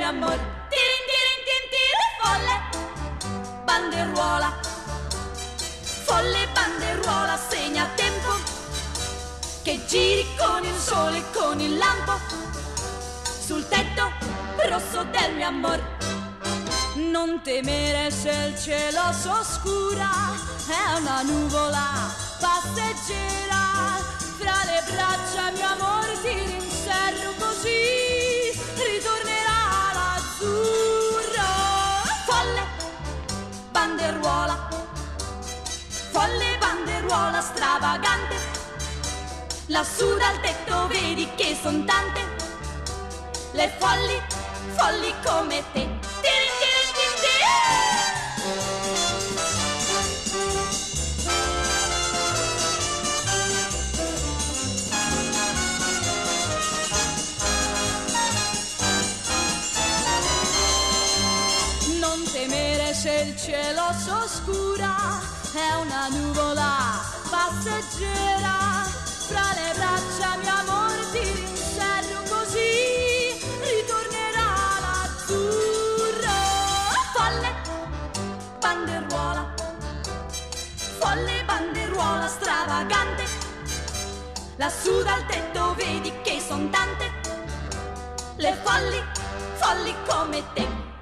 mio amor. Tirin tirin tin tiri, folle banderuola, folle banderuola, segna tempo che giri con il sole e con il lampo sul tetto rosso del mio amor. Non temere se il cielo s'oscura, è una nuvola passeggera. Fra le braccia mio amor ti rinserro, così ritornerà l'azzurro. Folle banderuola stravagante, lassù dal tetto vedi che son tante le folli, folli come te. Non temere se il cielo s'oscura, è una nuvola passeggera. Fra le braccia mio amor ti rinserro, così ritornerà l'azzurro. Folle banderuola stravagante, lassù dal tetto vedi che son tante le folli, folli come te.